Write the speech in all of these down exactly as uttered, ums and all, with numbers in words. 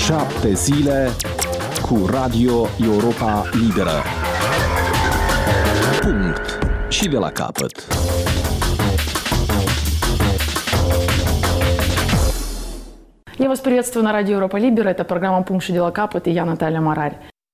Șapte zile cu Radio Europa Liberă. Punct. Și de la capăt. Я вас приветствую на радио Европа Либера. Это программа «Пункт și de la capăt» и я, Наталья Марарь.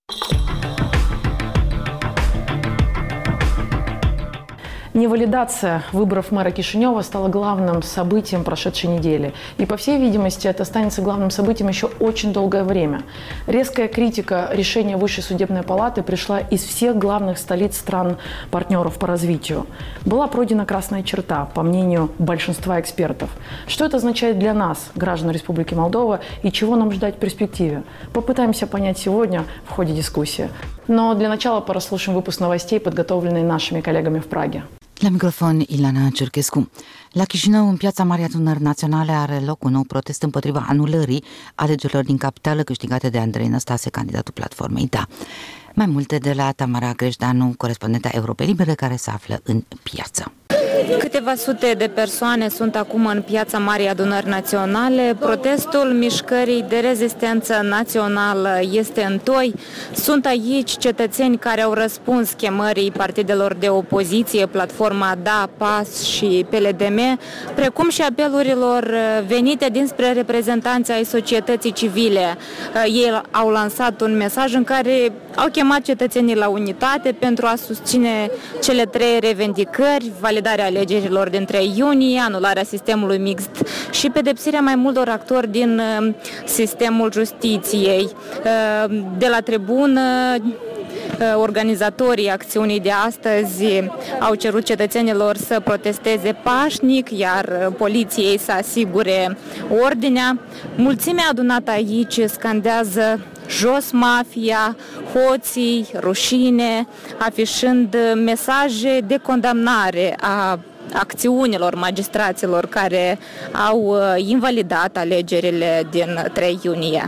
Невалидация выборов мэра Кишинева стала главным событием прошедшей недели. И, по всей видимости, это останется главным событием еще очень долгое время. Резкая критика решения Высшей судебной палаты пришла из всех главных столиц стран-партнеров по развитию. Была пройдена красная черта, по мнению большинства экспертов. Что это означает для нас, граждан Республики Молдова, и чего нам ждать в перспективе? Попытаемся понять сегодня в ходе дискуссии. Но для начала прослушаем выпуск новостей, подготовленный нашими коллегами в Праге. La microfon, Ilana Cerchescu. La Chișinău, în Piața Marea Adunări Naționale, are loc un nou protest împotriva anulării alegerilor din capitală câștigate de Andrei Năstase, candidatul platformei Da. Mai multe de la Tamara Greșdanu, corespondenta Europei Libere, care se află în piață. Câteva sute de persoane sunt acum în Piața Marii Adunări Naționale. Protestul mișcării de rezistență națională este întoi. Sunt aici cetățeni care au răspuns chemării partidelor de opoziție, Platforma Da, P A S și P L D M, precum și apelurilor venite dinspre reprezentanții ai societății civile. Ei au lansat un mesaj în care au chemat cetățenii la unitate pentru a susține cele trei revendicări: validarea alegerilor din trei iunie, anularea sistemului mixt și pedepsirea mai multor actori din sistemul justiției. De la tribună, organizatorii acțiunii de astăzi au cerut cetățenilor să protesteze pașnic, iar poliției să asigure ordinea. Mulțimea adunată aici scandează "Jos mafia", "Hoții", "Rușine", afișând mesaje de condamnare a acțiunilor magistraților care au invalidat alegerile din trei iunie.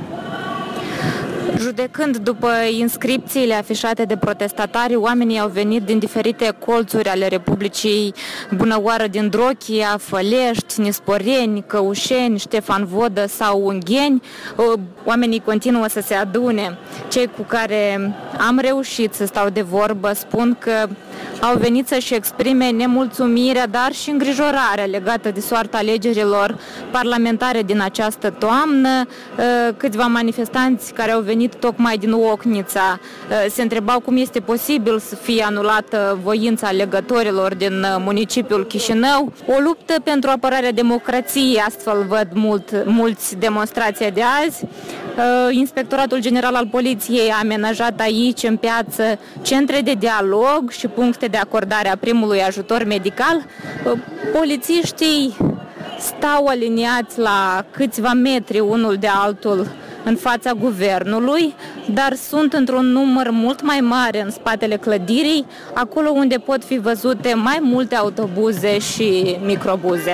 Judecând după inscripțiile afișate de protestatari, oamenii au venit din diferite colțuri ale Republicii Bunăoară din Drochia, Fălești, Nisporeni, Căușeni, Ștefan Vodă sau Ungheni. Oamenii continuă să se adune. Cei cu care am reușit să stau de vorbă spun că au venit să-și exprime nemulțumirea, dar și îngrijorarea legată de soarta alegerilor parlamentare din această toamnă. Câțiva manifestanți care au venit tocmai din Ocnița se întrebau cum este posibil să fie anulată voința alegătorilor din municipiul Chișinău. O luptă pentru apărarea democrației, astfel văd mult, mulți demonstrația de azi. Inspectoratul General al Poliției a amenajat aici, în piață, centre de dialog și puncte de acordare a primului ajutor medical. Polițiștii stau aliniați la câțiva metri unul de altul în fața guvernului, dar sunt într-un număr mult mai mare în spatele clădirii, acolo unde pot fi văzute mai multe autobuze și microbuze.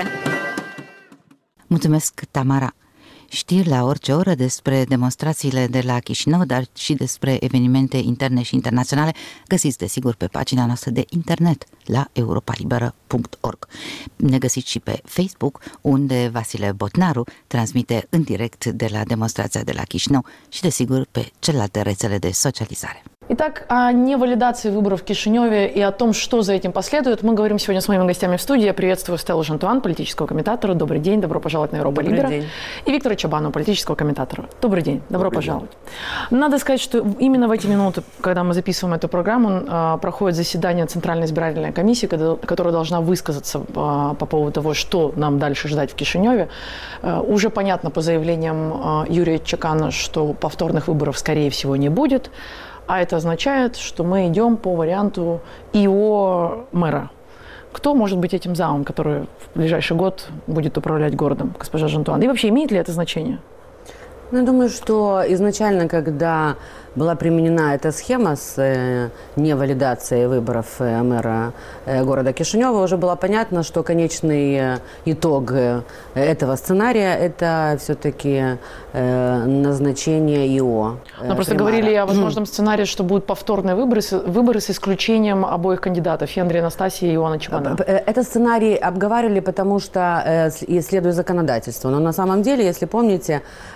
Mulțumesc, Tamara! Știri la orice oră despre demonstrațiile de la Chișinău, dar și despre evenimente interne și internaționale găsiți, desigur, pe pagina noastră de internet la europa liberă punct org. Ne găsiți și pe Facebook, unde Vasile Botnaru transmite în direct de la demonstrația de la Chișinău și, desigur, pe celelalte rețele de socializare. Итак, о невалидации выборов в Кишиневе и о том, что за этим последует, мы говорим сегодня с моими гостями в студии. Я приветствую Стеллу Жантуан, политического комментатора. Добрый день, добро пожаловать на Европа Либера. И Виктора Чабанова, политического комментатора. Добрый день, добро Добрый пожаловать. День. Надо сказать, что именно в эти минуты, когда мы записываем эту программу, проходит заседание Центральной избирательной комиссии, которая должна высказаться по поводу того, что нам дальше ждать в Кишиневе. Уже понятно по заявлениям Юрия Чакана, что повторных выборов, скорее всего, не будет. А это означает, что мы идем по варианту ИО мэра. Кто может быть этим замом, который в ближайший год будет управлять городом, госпожа Жантуан? И вообще, имеет ли это значение? Ну, я думаю, что изначально, когда была применена эта схема с э, невалидацией выборов э, мэра э, города Кишинева, уже было понятно, что конечный э, итог э, этого сценария – это все-таки э, назначение ИО. Э, Но просто примара. говорили о возможном сценарии, что будут повторные выборы, выборы с исключением обоих кандидатов – и Андрея Настасьи, и Иоанна Чабана. Этот сценарий обговаривали, потому что э, следует законодательству. Но на самом деле, если помните, э, практически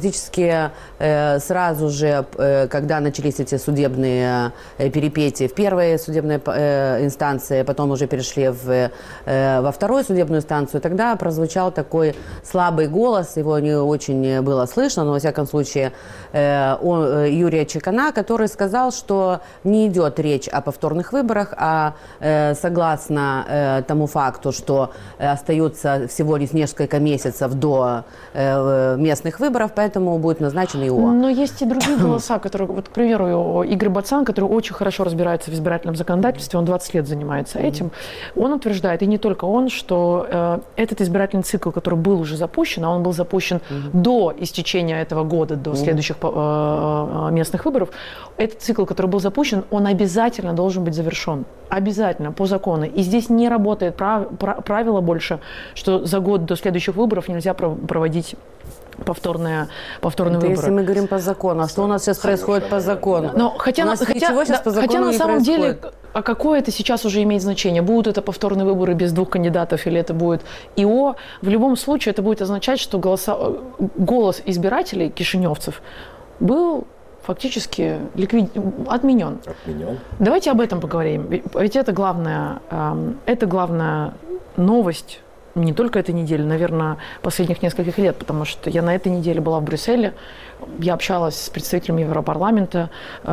практически э, сразу же, э, когда начались эти судебные э, перипетии в первой судебной э, инстанции, потом уже перешли в, э, во вторую судебную инстанцию, тогда прозвучал такой слабый голос, его не очень было слышно, но во всяком случае э, он, Юрия Чекана, который сказал, что не идет речь о повторных выборах, а э, согласно э, тому факту, что э, остаются всего лишь несколько месяцев до э, местных выборов, поэтому будет назначен ИО. Но есть и другие голоса, которые, вот, к примеру, Игорь Бацан, который очень хорошо разбирается в избирательном законодательстве, он двадцать лет занимается этим, он утверждает, и не только он, что э, этот избирательный цикл, который был уже запущен, а он был запущен mm-hmm. до истечения этого года, до следующих э, местных выборов, этот цикл, который был запущен, он обязательно должен быть завершен. Обязательно, по закону. И здесь не работает прав, прав, правило больше, что за год до следующих выборов нельзя проводить повторные, повторные это выборы. Если мы говорим по закону, а что у нас сейчас происходит по закону? Но хотя, у нас хотя, сейчас да, по закону хотя на не самом происходит. деле, а какое это сейчас уже имеет значение? Будут это повторные выборы без двух кандидатов или это будет ИО? В любом случае это будет означать, что голоса, голос избирателей, кишиневцев, был фактически ликвид... отменен. Отменен. Давайте об этом поговорим. Ведь это главная, это главная новость не только этой недели, наверное, последних нескольких лет, потому что я на этой неделе была в Брюсселе, я общалась с представителями Европарламента,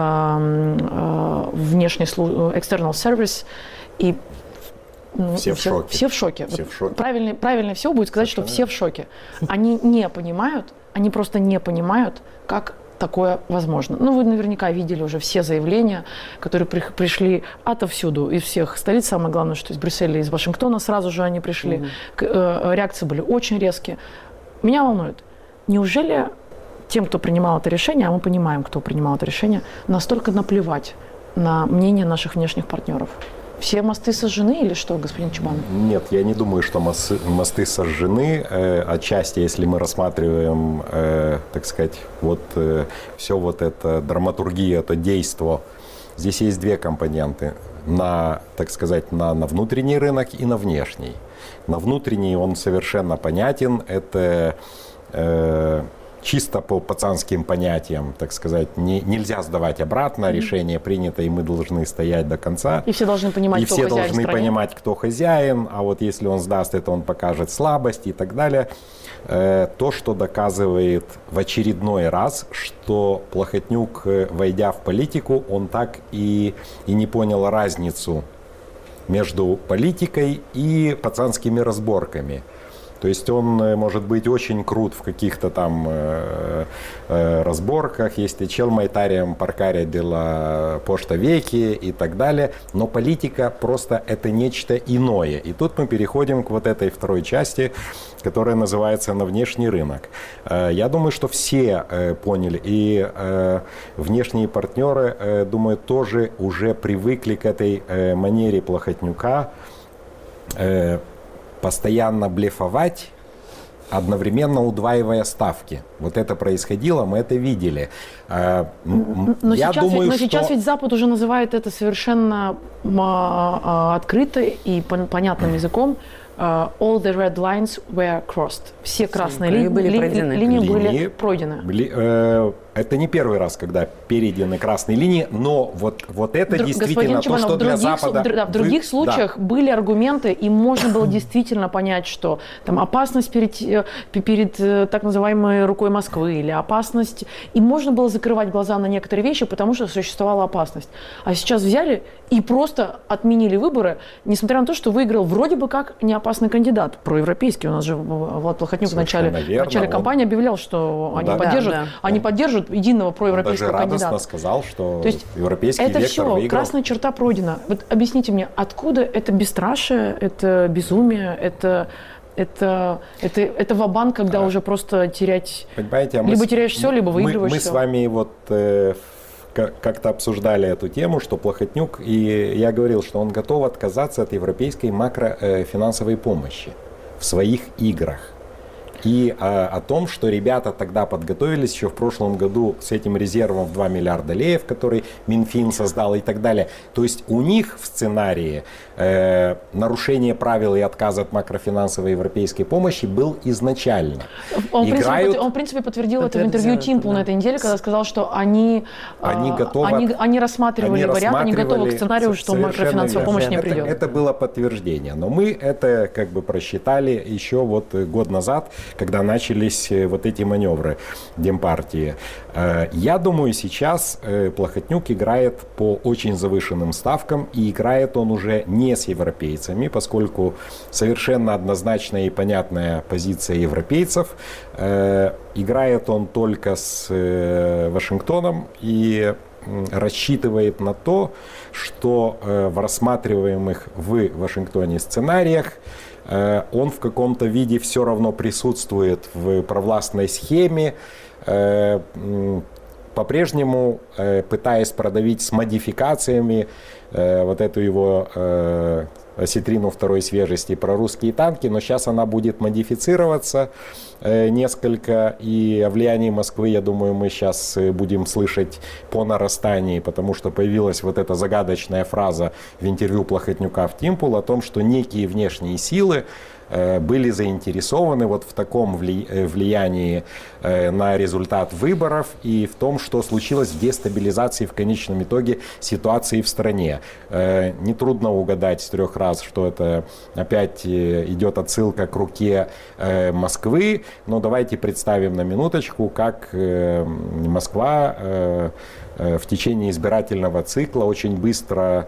внешний службы, external service, и ну, все, все, в шоке. все в шоке. Все вот в шоке. Правильно, правильно всего будет сказать, что все в шоке. Они не понимают, они просто не понимают, как такое возможно. Ну, вы наверняка видели уже все заявления, которые при, пришли отовсюду, из всех столиц. Самое главное, что из Брюсселя, из Вашингтона сразу же они пришли. Mm-hmm. К, э, реакции были очень резкие. Меня волнует, неужели тем, кто принимал это решение, а мы понимаем, кто принимал это решение, настолько наплевать на мнение наших внешних партнеров? Все мосты сожжены или что, господин Чабанов? Нет, я не думаю, что мосты, мосты сожжены. Э, отчасти, если мы рассматриваем, э, так сказать, вот э, все вот это драматургия, это действо. Здесь есть две компоненты. На, так сказать, на, на внутренний рынок и на внешний. На внутренний он совершенно понятен. Это э, чисто по пацанским понятиям, так сказать, не, нельзя сдавать обратно, решение принято, и мы должны стоять до конца. И все должны понимать, и кто все хозяин должны в стране. понимать, кто хозяин, а вот если он сдаст это, он покажет слабость и так далее. Э, то, что доказывает в очередной раз, что Плохотнюк, войдя в политику, он так и, и не понял разницу между политикой и пацанскими разборками. То есть он может быть очень крут в каких-то там э, э, разборках, если чел майтарием паркаря дела пошта веки и так далее, но политика просто это нечто иное. И тут мы переходим к вот этой второй части, которая называется «На внешний рынок». Э, я думаю, что все э, поняли, и э, внешние партнеры, э, думаю, тоже уже привыкли к этой э, манере Плохотнюка, э, постоянно блефовать, одновременно удваивая ставки. Вот это происходило, мы это видели. Но, Я сейчас, думаю, ведь, но что... сейчас ведь Запад уже называет это совершенно а, открыто и понятным языком. Uh, all the red lines were crossed. Все красные ли, были ли, пройдены. линии Линии были пройдены. Были, э, это не первый раз, когда перейдены красные линии, но вот, вот это Друг, действительно Чабанов, то, что для других, Запада... В, да, в других вы, случаях да. были аргументы, и можно было действительно понять, что там опасность перед, перед так называемой рукой Москвы или опасность, и можно было закрывать глаза на некоторые вещи, потому что существовала опасность. А сейчас взяли и просто отменили выборы, несмотря на то, что выиграл вроде бы как неопасный кандидат, проевропейский. У нас же Влад Плохотнюк в начале, в начале кампании объявлял, что они, да, поддержат, да, да. они поддержат единого проевропейского Он даже кандидата. радостно сказал, что То есть европейский это вектор все, выиграл. красная черта пройдена. Вот объясните мне, откуда это бесстрашие, это безумие, это... Это, это, это ва-банк, когда а, уже просто терять... Понимаете, а либо мы, теряешь все, либо выигрываешь мы, мы все. Мы с вами вот э, как-то обсуждали эту тему, что Плохотнюк, и я говорил, что он готов отказаться от европейской макрофинансовой помощи в своих играх. и э, о том, что ребята тогда подготовились еще в прошлом году с этим резервом в два миллиарда леев, который Минфин создал и так далее. То есть у них в сценарии э, нарушение правил и отказ от макрофинансовой европейской помощи был изначально. Он, Играют... в, принципе, он в принципе подтвердил это в интервью Тимпу да. на этой неделе, когда сказал, что они, они, готовы, они, они рассматривали они вариант, они готовы к сценарию, что макрофинансовая помощь не придет. Это, это было подтверждение, но мы это как бы просчитали еще вот год назад, когда начались вот эти маневры Демпартии. Я думаю, сейчас Плохотнюк играет по очень завышенным ставкам, и играет он уже не с европейцами, поскольку совершенно однозначная и понятная позиция европейцев. Играет он только с Вашингтоном и рассчитывает на то, что в рассматриваемых в Вашингтоне сценариях он в каком-то виде все равно присутствует в провластной схеме, по-прежнему пытаясь продавить с модификациями вот эту его осетрину второй свежести про русские танки, но сейчас она будет модифицироваться несколько, и о влиянии Москвы, я думаю, мы сейчас будем слышать по нарастании, потому что появилась вот эта загадочная фраза в интервью Плохотнюка в Тимпул о том, что некие внешние силы были заинтересованы вот в таком влиянии на результат выборов и в том, что случилось в дестабилизации в конечном итоге ситуации в стране. Нетрудно угадать с трех раз, что это опять идет отсылка к руке Москвы, но давайте представим на минуточку, как Москва в течение избирательного цикла очень быстро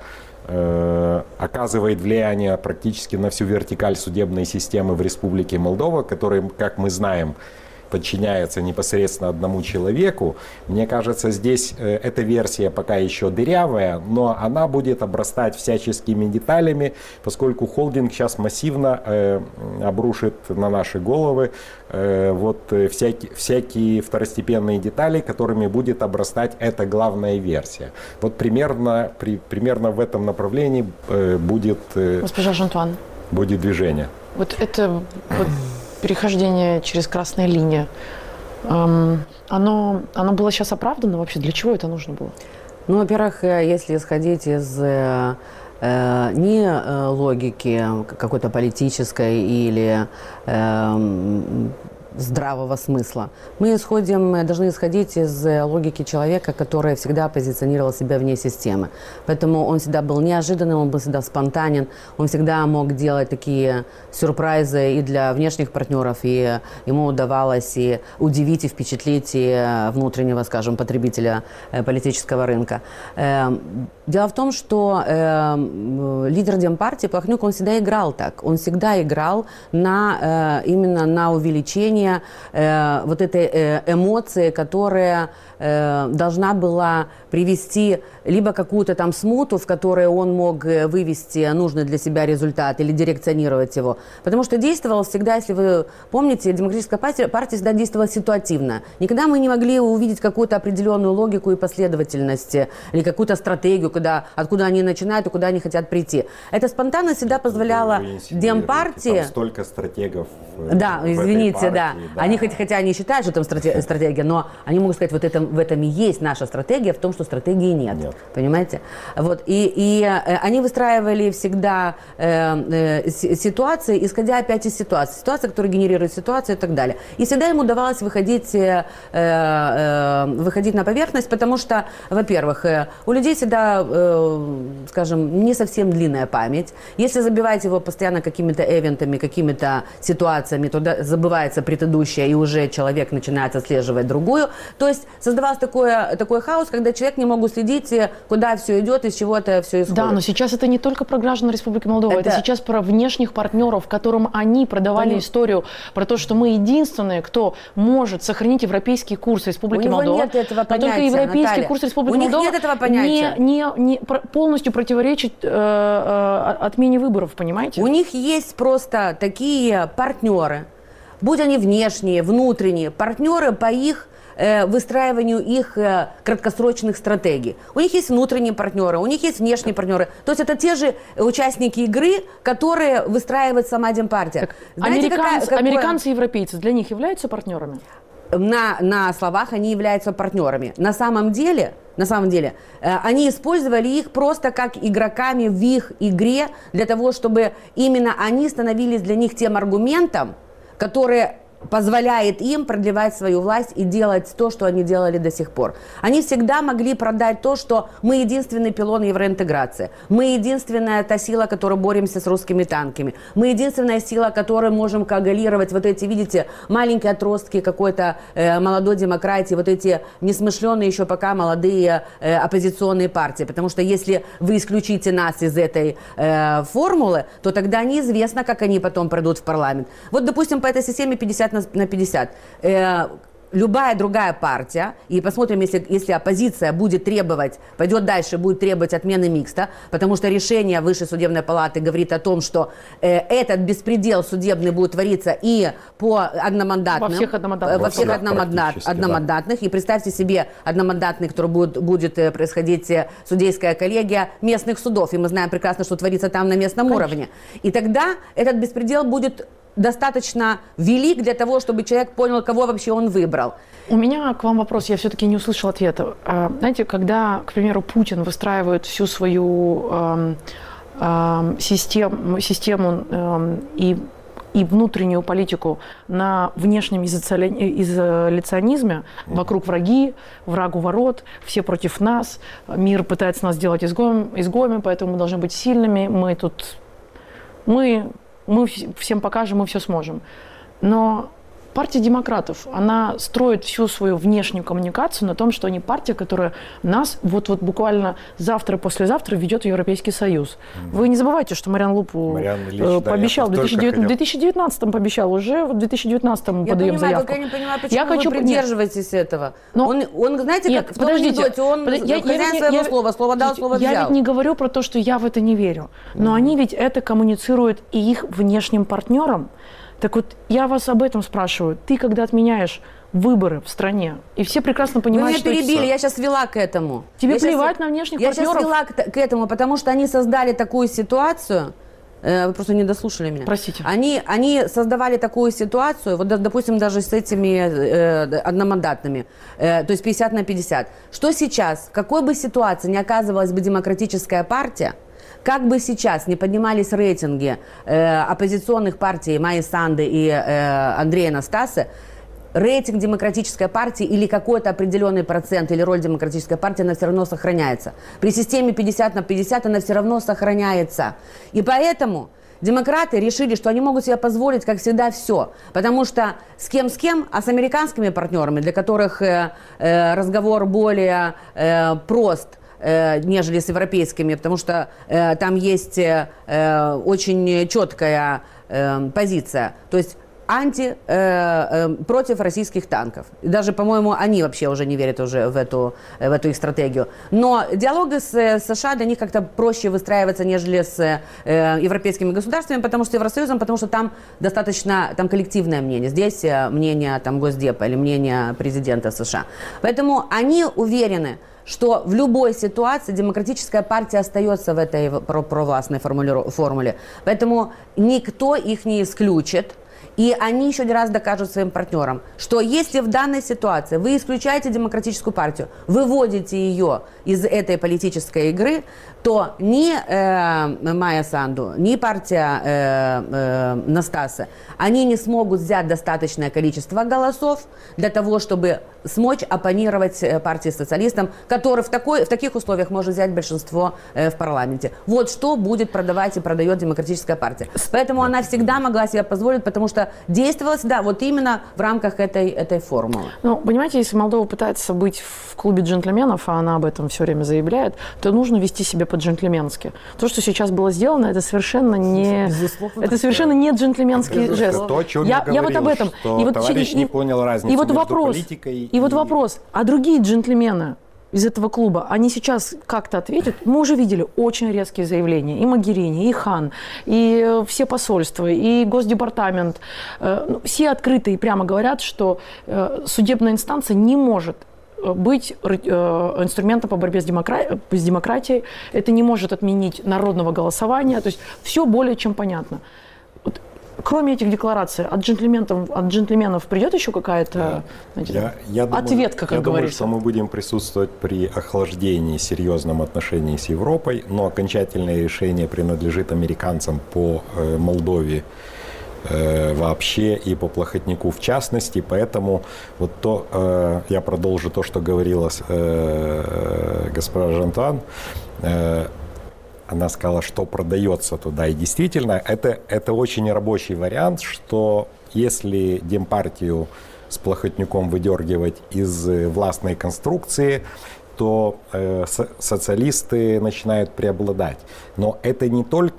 оказывает влияние практически на всю вертикаль судебной системы в Республике Молдова, которая, как мы знаем, подчиняется непосредственно одному человеку. Мне кажется, здесь э, эта версия пока еще дырявая, но она будет обрастать всяческими деталями, поскольку холдинг сейчас массивно э, обрушит на наши головы э, вот, э, всякие, всякие второстепенные детали, которыми будет обрастать эта главная версия. Вот примерно, при, примерно в этом направлении э, будет, э, Госпожа Жантуан. будет движение. Вот это... Вот... перехождение через красные линии, эм, оно, оно было сейчас оправдано вообще? Для чего это нужно было? Ну, во-первых, если исходить из э, э, не э, логики какой-то политической или э, здравого смысла, мы исходим, должны исходить из логики человека, который всегда позиционировал себя вне системы. Поэтому он всегда был неожиданным, он был всегда спонтанен, он всегда мог делать такие сюрпризы и для внешних партнеров, и ему удавалось и удивить, и впечатлить и внутреннего, скажем, потребителя политического рынка. Дело в том, что э, лидер Демпартии Плохотнюк, он всегда играл так. Он всегда играл на, э, именно на увеличение э, вот этой э, эмоции, которая э, должна была привести либо какую-то там смуту, в которой он мог вывести нужный для себя результат или дирекционировать его. Потому что действовал всегда, если вы помните, Демократическая партия, партия всегда действовала ситуативно. Никогда мы не могли увидеть какую-то определенную логику и последовательность или какую-то стратегию, куда, откуда они начинают и куда они хотят прийти. Эта спонтанность всегда позволяла Демпартии... Там столько стратегов. Да, извините, партии, да. да. Они, хотя они считают, что там стратегия, но они могут сказать, вот это, в этом и есть наша стратегия, в том, что стратегии нет. нет. Понимаете? Вот. И, и э, они выстраивали всегда э, э, ситуации, исходя опять из ситуации. Ситуация, которая генерирует ситуацию и так далее. И всегда им удавалось выходить, э, э, выходить на поверхность, потому что, во-первых, э, у людей всегда, э, скажем, не совсем длинная память. Если забивать его постоянно какими-то эвентами, какими-то ситуациями, то забывается предыдущее, и уже человек начинает отслеживать другую. То есть создавался такой, такой хаос, когда человек не мог уследить, куда все идет, из чего это все исходит. Да, но сейчас это не только про граждан Республики Молдова, это, это сейчас про внешних партнеров, которым они продавали Понятно. историю про то, что мы единственные, кто может сохранить европейский курс Республики У него Молдова. Нет этого понятия, но только европейский Наталья. курс Республики У них Молдова нет этого понятия. Не, не, не полностью противоречит э, э, отмене выборов, понимаете? У них есть просто такие партнеры, будь они внешние, внутренние, партнеры по их э, выстраиванию их э, краткосрочных стратегий. У них есть внутренние партнеры, у них есть внешние партнеры. То есть это те же участники игры, которые выстраивает сама Демпартия. Так, Знаете, американцы, какая, какое... американцы и европейцы для них являются партнерами? На, на словах они являются партнерами. На самом деле, на самом деле э, они использовали их просто как игроками в их игре для того, чтобы именно они становились для них тем аргументом, который позволяет им продлевать свою власть и делать то, что они делали до сих пор. Они всегда могли продать то, что мы единственный пилон евроинтеграции, мы единственная та сила, которая боремся с русскими танками, мы единственная сила, которая можем коагулировать вот эти, видите, маленькие отростки какой-то э, молодой демократии, вот эти несмышленные еще пока молодые э, оппозиционные партии, потому что если вы исключите нас из этой э, формулы, то тогда неизвестно, как они потом пройдут в парламент. Вот, допустим, по этой системе пятьдесят на пятьдесят. Э, любая другая партия, и посмотрим, если, если оппозиция будет требовать, пойдет дальше, будет требовать отмены микста, потому что решение Высшей судебной палаты говорит о том, что э, этот беспредел судебный будет твориться и по одномандатным. Во всех одномандатных. Во всех одномандат, одномандатных. Да. И представьте себе одномандатный, который будет, будет происходить судейская коллегия местных судов. И мы знаем прекрасно, что творится там на местном Конечно. Уровне. И тогда этот беспредел будет достаточно велик для того, чтобы человек понял, кого вообще он выбрал. У меня к вам вопрос, я все-таки не услышала ответа. Знаете, когда, к примеру, Путин выстраивает всю свою э, э, систему, систему э, и, и внутреннюю политику на внешнем изоляционизме, изоляционизме, вокруг враги, враг у ворот, все против нас, мир пытается нас сделать изгоем, изгоями, поэтому мы должны быть сильными, мы тут... мы Мы всем покажем, мы все сможем. Но партия демократов, она строит всю свою внешнюю коммуникацию на том, что они партия, которая нас вот-вот буквально завтра, послезавтра ведет в Европейский Союз. Mm-hmm. Вы не забывайте, что Мариан Лупу Мариан Ильич, пообещал, да, в две тысячи девятнадцатом пообещал, уже в две тысячи девятнадцатом мы подаем понимаю, заявку. Я не понимаю, почему я вы хочу... придерживаетесь Нет. этого. Но... Он, он, знаете, Нет, как подождите, в том анекдоте, он под... я, хозяин я, своего я, слова, слово дал, слово я взял. Я ведь не говорю про то, что я в это не верю, но mm-hmm. они ведь это коммуницируют и их внешним партнерам. Так вот, я вас об этом спрашиваю. Ты, когда отменяешь выборы в стране, и все прекрасно понимают, что... Вы меня перебили, это... я сейчас вела к этому. Тебе я плевать сейчас... на внешних я партнеров? Я сейчас вела к, к этому, потому что они создали такую ситуацию... Вы просто не дослушали меня. Простите. Они, они создавали такую ситуацию, вот, допустим, даже с этими э, одномандатными, э, то есть пятьдесят на пятьдесят. Что сейчас, в какой бы ситуации ни оказывалась бы демократическая партия, как бы сейчас не поднимались рейтинги э, оппозиционных партий Майи Санды и э, Андрея Настасы, рейтинг демократической партии или какой-то определенный процент или роль демократической партии, она все равно сохраняется. При системе пятьдесят на пятьдесят она все равно сохраняется. И поэтому демократы решили, что они могут себе позволить, как всегда, все. Потому что с кем с кем, а с американскими партнерами, для которых э, э, разговор более э, прост, нежели с европейскими, потому что э, там есть э, очень четкая э, позиция, то есть анти, э, э, против российских танков. И даже, по-моему, они вообще уже не верят уже в эту, в эту их стратегию. Но диалоги с, с США для них как-то проще выстраиваться, нежели с э, европейскими государствами, потому что с Евросоюзом, потому что там достаточно там коллективное мнение. Здесь мнение там, Госдепа или мнение президента США. Поэтому они уверены, что в любой ситуации демократическая партия остается в этой провластной формуле. Поэтому никто их не исключит. И они еще не раз докажут своим партнерам, что если в данной ситуации вы исключаете демократическую партию, выводите ее из этой политической игры, то ни э, Майя Санду, ни партия э, э, Настасы, они не смогут взять достаточное количество голосов для того, чтобы смочь оппонировать партии социалистам, который в, такой, в таких условиях может взять большинство э, в парламенте. Вот что будет продавать и продает демократическая партия. Поэтому она всегда могла себе позволить, потому что действовала всегда вот именно в рамках этой, этой формулы. Ну, понимаете, если Молдова пытается быть в клубе джентльменов, а она об этом все время заявляет, то нужно вести себя по-джентльменски. То, что сейчас было сделано, это совершенно не, это совершенно не джентльменский жест. То, о чем я, я, я говорил, вот об этом. Что и вот, товарищ и, не понял разницу и вот между вопрос, политикой и... И вот вопрос, а другие джентльмены из этого клуба, они сейчас как-то ответят? Мы уже видели очень резкие заявления. И Могерини, и Хан, и все посольства, и Госдепартамент. Все открыто и прямо говорят, что судебная инстанция не может быть инструментом по борьбе с, демокра... с демократией. Это не может отменить народного голосования. То есть все более чем понятно. Вот, кроме этих деклараций, от джентльменов, от джентльменов придет еще какая-то знаете, я, я думаю, ответка, как я говорится? Я думаю, что мы будем присутствовать при охлаждении серьезном отношении с Европой, но окончательное решение принадлежит американцам по э, Молдове э, вообще и по Плохотнюку в частности. Поэтому вот то, э, я продолжу то, что говорила э, госпожа Жан-Туан. Э, Она сказала, что продается туда. И действительно, это, это очень рабочий вариант, что если Демпартию с Плохотнюком выдергивать из властной конструкции, то э, со- социалисты начинают преобладать. Но это не только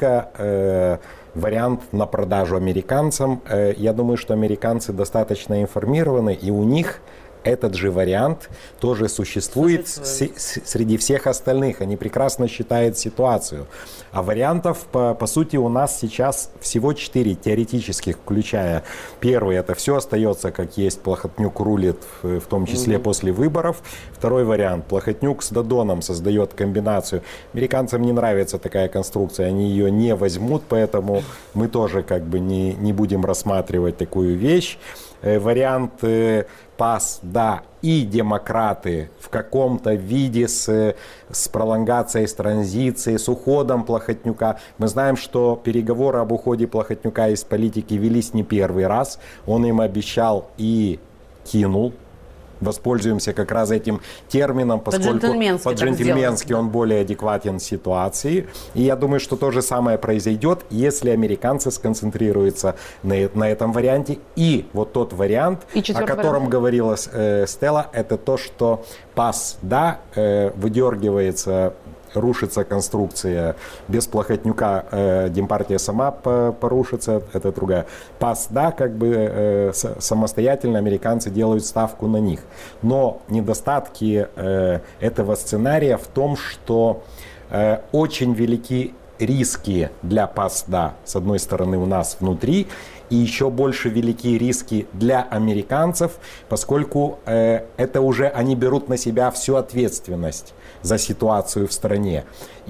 э, вариант на продажу американцам. Э, я думаю, что американцы достаточно информированы, и у них этот же вариант тоже существует с, с, среди всех остальных. Они прекрасно считают ситуацию. А вариантов, по, по сути, у нас сейчас всего четыре теоретических, включая первый. Это все остается как есть. Плохотнюк рулит, в, в том числе mm-hmm. после выборов. Второй вариант. Плохотнюк с Додоном создает комбинацию. Американцам не нравится такая конструкция. Они ее не возьмут, поэтому мы тоже как бы не, не будем рассматривать такую вещь. Э, вариант... Э, ПАС, да, и демократы в каком-то виде с, с пролонгацией, с транзицией, с уходом Плохотнюка. Мы знаем, что переговоры об уходе Плохотнюка из политики велись не первый раз. Он им обещал и кинул. Воспользуемся как раз этим термином, поскольку по-джентльменски, по-джентльменски он более адекватен ситуации. И я думаю, что то же самое произойдет, если американцы сконцентрируются на, на этом варианте. И вот тот вариант, о котором вариант. говорила э, Стелла, это то, что ПАС, да, э, выдергивается, рушится конструкция. Без Плохотнюка э, Демпартия сама по- порушится, это другая. ПАС, да, как бы э, с- самостоятельно американцы делают ставку на них. Но недостатки э, этого сценария в том, что э, очень велики риски для ПАС, да, с одной стороны у нас внутри, и еще больше великие риски для американцев, поскольку э, это уже они берут на себя всю ответственность за ситуацию в стране.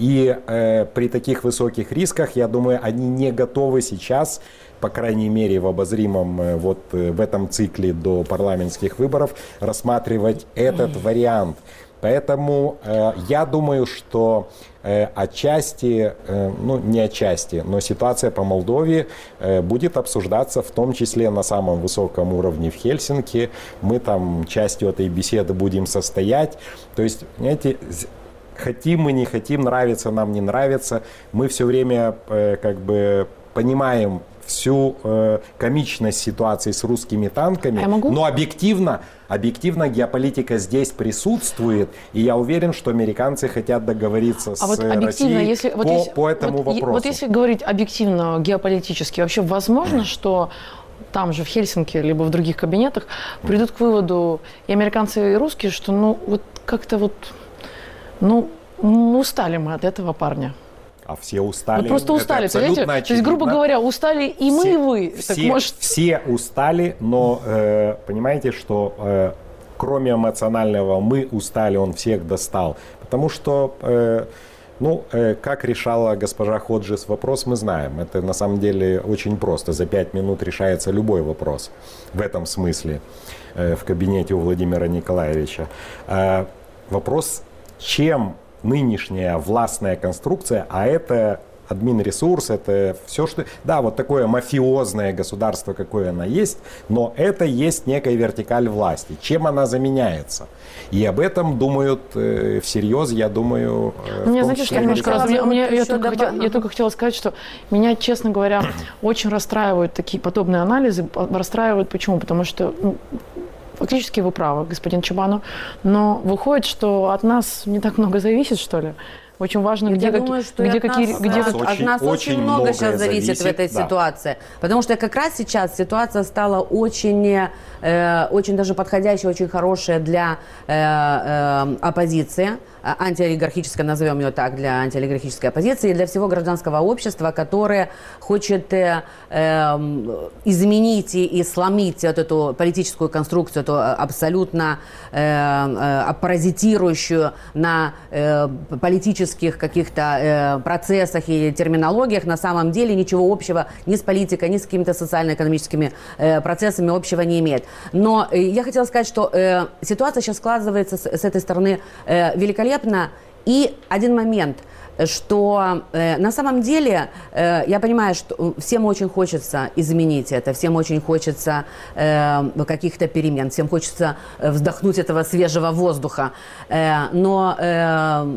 И э, при таких высоких рисках, я думаю, они не готовы сейчас, по крайней мере в обозримом э, вот э, в этом цикле до парламентских выборов, рассматривать этот вариант. Поэтому э, я думаю, что э, отчасти, э, ну не отчасти, но ситуация по Молдове э, будет обсуждаться в том числе на самом высоком уровне в Хельсинки. Мы там частью этой беседы будем состоять. То есть, понимаете, хотим мы, не хотим, нравится нам, не нравится, мы все время э, как бы понимаем всю э, комичность ситуации с русскими танками, но объективно, объективно геополитика здесь присутствует, и я уверен, что американцы хотят договориться а с вот Россией если, по, вот если, по этому вот, вопросу. Вот если говорить объективно, геополитически, вообще возможно, что там же в Хельсинки, либо в других кабинетах придут к выводу и американцы, и русские, что ну вот как-то вот, ну устали мы от этого парня. А все устали. Вот просто устали, понимаете? То есть, грубо говоря, устали и мы, все, и вы. Все, так может... все устали, но э, понимаете, что э, кроме эмоционального «мы устали», он всех достал. Потому что, э, ну, э, как решала госпожа Ходжес вопрос, мы знаем. Это на самом деле очень просто. За пять минут решается любой вопрос в этом смысле э, в кабинете у Владимира Николаевича. Э, вопрос, чем нынешняя властная конструкция, а это админресурс, это все, что... Да, вот такое мафиозное государство, какое оно есть, но это есть некая вертикаль власти. Чем она заменяется? И об этом думают э, всерьез, я думаю... Э, меня, знаете, что немножко раз... Меня, меня, я, только хотела, я только хотела сказать, что меня, честно говоря, очень расстраивают такие подобные анализы. Расстраивают почему? Потому что... Ну, фактически вы правы, господин Чабанов, но выходит, что от нас не так много зависит, что ли? Очень важно, где, я как, думаю, что где от какие... Нас, где... от, очень, от нас очень, очень много сейчас зависит, зависит в этой да. ситуации. Потому что как раз сейчас ситуация стала очень, э, очень даже подходящая, очень хорошая для э, э, оппозиции, антиолигархической, назовем ее так, для антиолигархической оппозиции и для всего гражданского общества, которое хочет э, э, изменить и, и сломить вот эту политическую конструкцию, эту абсолютно э, э, паразитирующую на э, политических каких-то э, процессах и терминологиях, на самом деле ничего общего ни с политикой, ни с какими-то социально-экономическими э, процессами общего не имеет. Но э, я хотела сказать, что э, ситуация сейчас складывается с, с этой стороны э, великолепно. И один момент, что э, на самом деле э, я понимаю, что всем очень хочется изменить это, всем очень хочется э, каких-то перемен, всем хочется вздохнуть этого свежего воздуха, э, но э,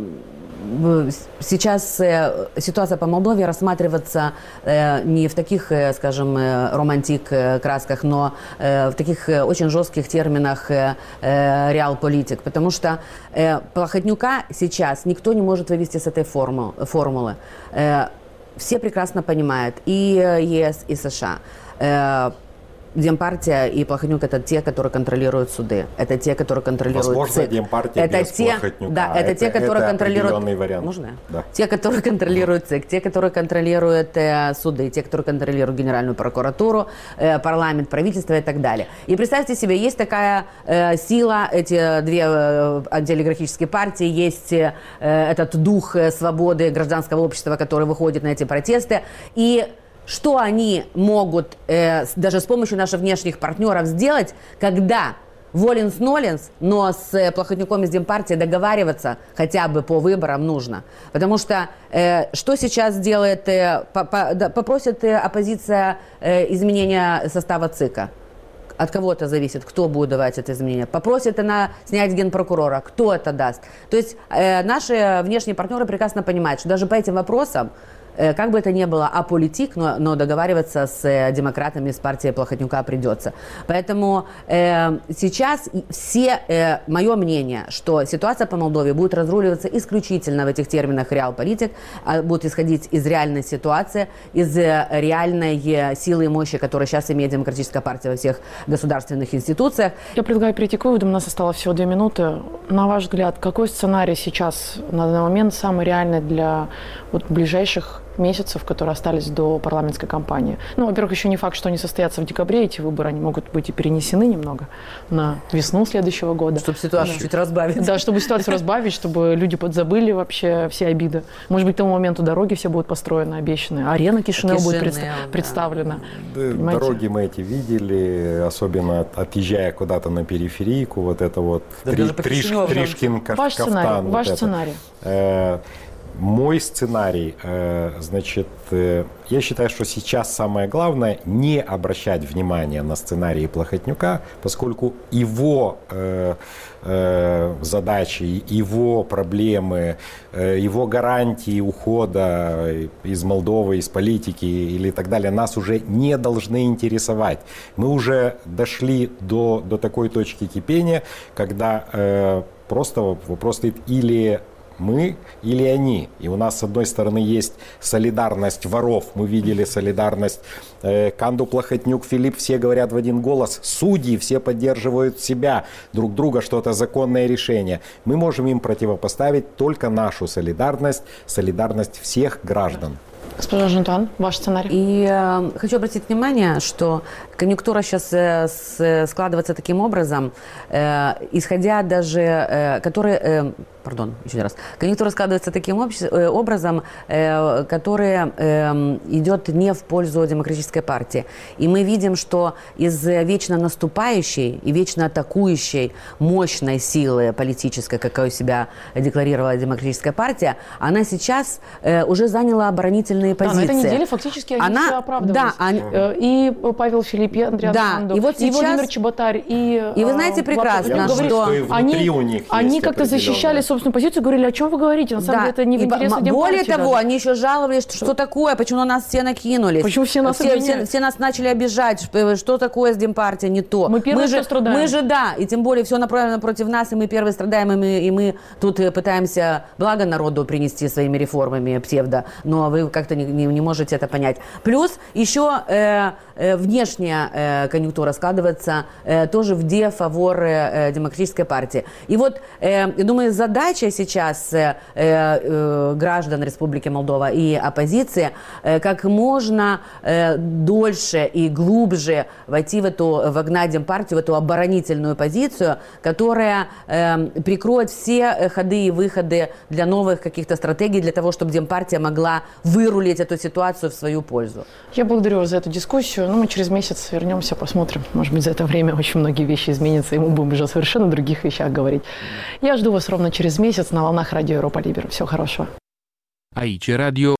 сейчас э, ситуация по Молдове рассматривается э, не в таких, э, скажем, э, романтик э, красках, но э, в таких э, очень жестких терминах э, э, реал-политик, потому что э, Плохотнюка сейчас никто не может вывести с этой форму, формулы. Э, все прекрасно понимают, и ЕС, и США. Э, Демпартия и Плохотнюк – это те, которые контролируют суды. Это те, которые контролируют Возможно, ЦИК. Демпартия это без те, Плохотнюка. Да, это, это те, которые это контролируют… вариант. Можно? Да. Те, которые контролируют ЦИК, те, которые контролируют э, суды, те, которые контролируют Генеральную прокуратуру, э, парламент, правительство и так далее. И представьте себе, есть такая э, сила, эти две э, антиолигархические партии, есть э, этот дух э, свободы гражданского общества, который выходит на эти протесты. И что они могут э, даже с помощью наших внешних партнеров сделать, когда воленс-ноленс, но с э, Плохотнюком из Демпартии договариваться хотя бы по выборам нужно. Потому что э, что сейчас делает, э, по, по, да, попросит э, оппозиция э, изменения состава ЦИКа? От кого это зависит, кто будет давать это изменение. Попросит она снять генпрокурора, кто это даст. То есть э, наши внешние партнеры прекрасно понимают, что даже по этим вопросам, как бы это ни было аполитик, но, но договариваться с э, демократами, с партией Плохотнюка придется. Поэтому э, сейчас все, э, мое мнение, что ситуация по Молдове будет разруливаться исключительно в этих терминах реал-политик, а будет исходить из реальной ситуации, из э, реальной э, силы и мощи, которую сейчас имеет демократическая партия во всех государственных институциях. Я предлагаю перейти к выводам, у нас осталось всего две минуты. На ваш взгляд, какой сценарий сейчас на данный момент самый реальный для вот, ближайших месяцев, которые остались до парламентской кампании? Ну, во-первых, еще не факт, что они состоятся в декабре, эти выборы, они могут быть и перенесены немного на весну следующего года. Чтобы ситуацию да. чуть разбавить. Да, чтобы ситуацию разбавить, чтобы люди подзабыли вообще все обиды. Может быть, к тому моменту дороги все будут построены, обещанные. Арена Кишинева будет пред... да. представлена. Да, дороги мы эти видели, особенно отъезжая куда-то на периферийку, вот это вот да, три, триш, Тришкин кафтан. Ваш сценарий. Вот ваш это. сценарий. Э, Мой сценарий, значит, я считаю, что сейчас самое главное не обращать внимания на сценарии Плохотнюка, поскольку его э, э, задачи, его проблемы, э, его гарантии ухода из Молдовы, из политики или так далее нас уже не должны интересовать. Мы уже дошли до, до такой точки кипения, когда э, просто вопрос стоит или мы или они. И у нас, с одной стороны, есть солидарность воров. Мы видели солидарность э, Канду, Плохотнюк, Филипп. Все говорят в один голос. Судьи все поддерживают себя, друг друга, что это законное решение. Мы можем им противопоставить только нашу солидарность, солидарность всех граждан. Госпожа Жентуан, ваш сценарий. И э, хочу обратить внимание, что конъюнктура сейчас э, с, складывается таким образом, э, исходя даже, э, который, э, пардон, еще один раз, конъюнктура складывается таким обще, э, образом, э, который э, идет не в пользу демократической партии. И мы видим, что из вечно наступающей и вечно атакующей мощной силы политической, какой себя декларировала демократическая партия, она сейчас э, уже заняла оборонительные разные позиции. Да, на этой неделе фактически они Она, все оправдывались. Да, они... И Павел Филипп, и Андреас да, Шандов, и, вот и сейчас... Владимир Чеботарь, и... И вы знаете прекрасно, Я что... думаю, что и они, у них они как-то защищали собственную позицию, говорили, о чем вы говорите, на самом да. деле это не в интересах Демпартии. Более того, даже. они еще жаловались, что, что такое, почему на нас все накинулись. Почему все нас все, все, все нас начали обижать, что, что такое с Демпартией, не то. Мы первые, мы же, кто страдаем. Мы же, да, и тем более все направлено против нас, и мы первые страдаем, и мы, и мы тут пытаемся благо народу принести своими реформами псевдо, но вы как-то не, не, не можете это понять. Плюс еще э, э, внешняя э, конъюнктура складывается э, тоже в дефавор э, демократической партии. И вот, э, я думаю, задача сейчас э, э, граждан Республики Молдова и оппозиции э, как можно э, дольше и глубже войти в эту, вогнать Демпартию в эту оборонительную позицию, которая э, прикроет все ходы и выходы для новых каких-то стратегий, для того, чтобы Демпартия могла вырулить эту ситуацию в свою пользу. Я благодарю вас за эту дискуссию. Ну, мы через месяц вернемся, посмотрим. Может быть, за это время очень многие вещи изменятся, и мы будем уже о совершенно других вещах говорить. Я жду вас ровно через месяц на волнах Радио Европа Либера. Всего хорошего. Aici Radio